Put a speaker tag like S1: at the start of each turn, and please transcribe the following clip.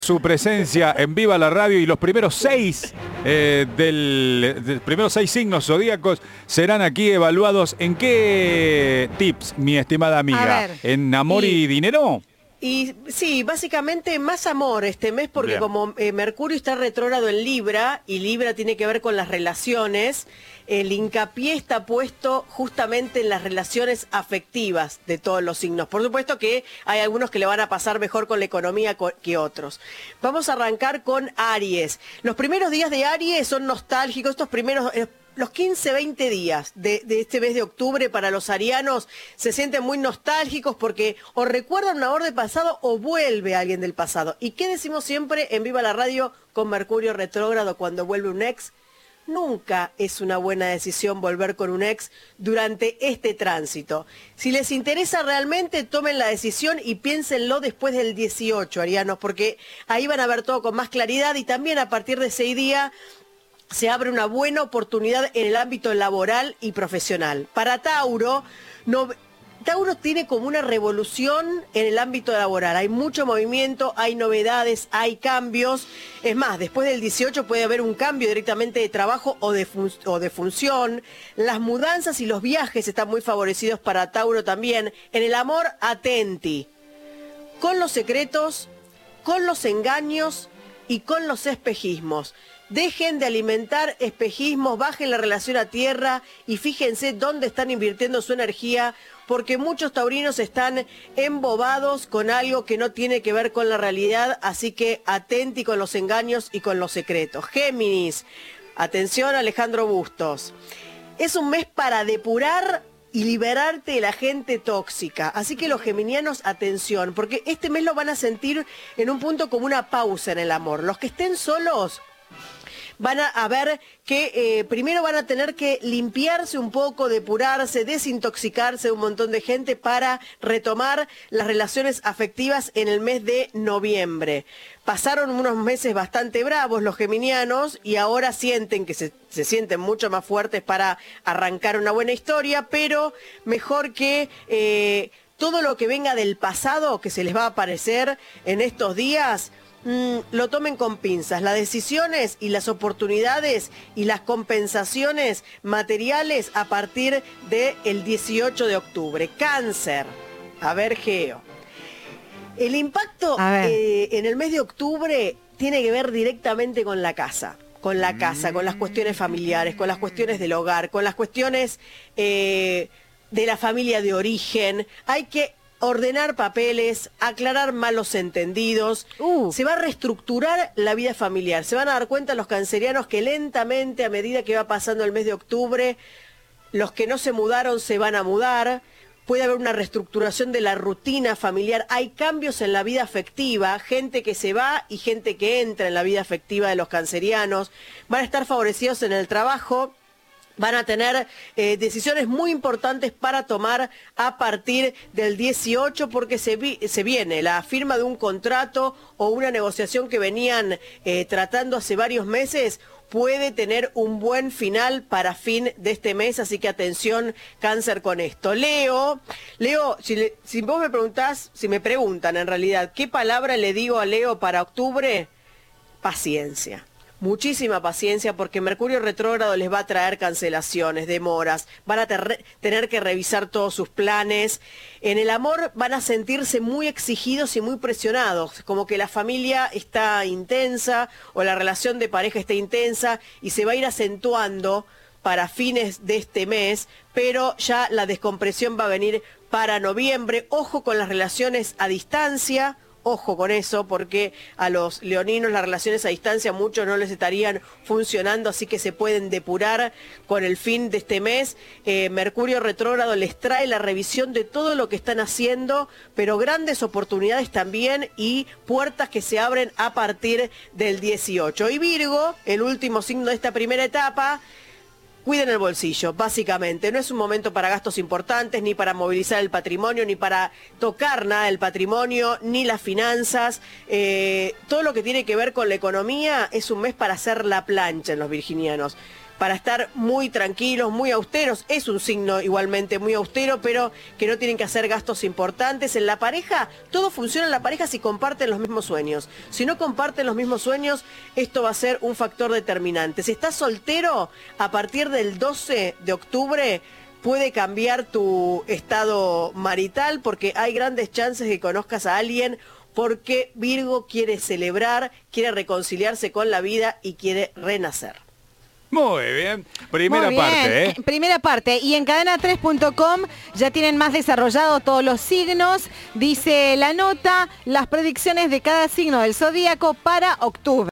S1: Su presencia en Viva la Radio y los primeros seis primeros seis signos zodíacos serán aquí evaluados. ¿En qué tips, mi estimada amiga? ¿En amor y dinero?
S2: Y sí, básicamente más amor este mes porque como Mercurio está retrógrado en Libra y Libra tiene que ver con las relaciones, el hincapié está puesto justamente en las relaciones afectivas de todos los signos. Por supuesto que hay algunos que le van a pasar mejor con la economía que otros. Vamos a arrancar con Aries. Los primeros días de Aries son nostálgicos, estos primeros... Los 15, 20 días de este mes de octubre para los arianos se sienten muy nostálgicos porque o recuerdan un amor del pasado o vuelve alguien del pasado. ¿Y qué decimos siempre en Viva la Radio con Mercurio retrógrado cuando vuelve un ex? Nunca es una buena decisión volver con un ex durante este tránsito. Si les interesa realmente, tomen la decisión y piénsenlo después del 18, arianos, porque ahí van a ver todo con más claridad y también a partir de ese día se abre una buena oportunidad en el ámbito laboral y profesional. Para Tauro, Tauro tiene como una revolución en el ámbito laboral. Hay mucho movimiento, hay novedades, hay cambios. Es más, después del 18 puede haber un cambio directamente de trabajo o de función. Las mudanzas y los viajes están muy favorecidos para Tauro también. En el amor, atenti. Con los secretos, con los engaños y con los espejismos. Dejen de alimentar espejismos, bajen la relación a tierra y fíjense dónde están invirtiendo su energía, porque muchos taurinos están embobados con algo que no tiene que ver con la realidad, así que atenti con los engaños y con los secretos. Géminis, atención Alejandro Bustos, es un mes para depurar y liberarte de la gente tóxica. Así que los geminianos, atención, porque este mes lo van a sentir en un punto como una pausa en el amor. Los que estén solos van a ver que primero van a tener que limpiarse un poco, depurarse, desintoxicarse de un montón de gente para retomar las relaciones afectivas en el mes de noviembre. Pasaron unos meses bastante bravos los geminianos y ahora sienten que se sienten mucho más fuertes para arrancar una buena historia, pero mejor que todo lo que venga del pasado que se les va a aparecer en estos días, lo tomen con pinzas. Las decisiones y las oportunidades y las compensaciones materiales a partir del 18 de octubre. Cáncer. A ver, Geo. El impacto en el mes de octubre tiene que ver directamente con la casa. Con la casa, con las cuestiones familiares, con las cuestiones del hogar, con las cuestiones de la familia de origen. Hay que ordenar papeles, aclarar malos entendidos. Se va a reestructurar la vida familiar. Se van a dar cuenta los cancerianos que lentamente, a medida que va pasando el mes de octubre, los que no se mudaron se van a mudar. Puede haber una reestructuración de la rutina familiar. Hay cambios en la vida afectiva, gente que se va y gente que entra en la vida afectiva de los cancerianos. Van a estar favorecidos en el trabajo. Van a tener decisiones muy importantes para tomar a partir del 18 porque se viene la firma de un contrato o una negociación que venían tratando hace varios meses. Puede tener un buen final para fin de este mes, así que atención, Cáncer, con esto. Leo, si vos me preguntás, si me preguntan en realidad, ¿qué palabra le digo a Leo para octubre? Paciencia. Muchísima paciencia porque Mercurio retrógrado les va a traer cancelaciones, demoras, van a tener que revisar todos sus planes. En el amor van a sentirse muy exigidos y muy presionados, como que la familia está intensa o la relación de pareja está intensa y se va a ir acentuando para fines de este mes, pero ya la descompresión va a venir para noviembre. Ojo con las relaciones a distancia. Ojo con eso, porque a los leoninos las relaciones a distancia muchos no les estarían funcionando, así que se pueden depurar con el fin de este mes. Mercurio retrógrado les trae la revisión de todo lo que están haciendo, pero grandes oportunidades también y puertas que se abren a partir del 18. Y Virgo, el último signo de esta primera etapa, cuiden el bolsillo, básicamente. No es un momento para gastos importantes, ni para movilizar el patrimonio, ni para tocar nada del patrimonio, ni las finanzas. Todo lo que tiene que ver con la economía es un mes para hacer la plancha en los virginianos. para estar muy tranquilos, muy austeros. Es un signo igualmente muy austero, pero que no tienen que hacer gastos importantes. En la pareja, todo funciona en la pareja si comparten los mismos sueños. Si no comparten los mismos sueños, esto va a ser un factor determinante. Si estás soltero, a partir del 12 de octubre, puede cambiar tu estado marital porque hay grandes chances de que conozcas a alguien, porque Virgo quiere celebrar, quiere reconciliarse con la vida y quiere renacer.
S1: Muy bien. Primera parte, ¿eh?
S3: Primera parte. Y en cadena3.com ya tienen más desarrollados todos los signos. Dice la nota, las predicciones de cada signo del zodíaco para octubre.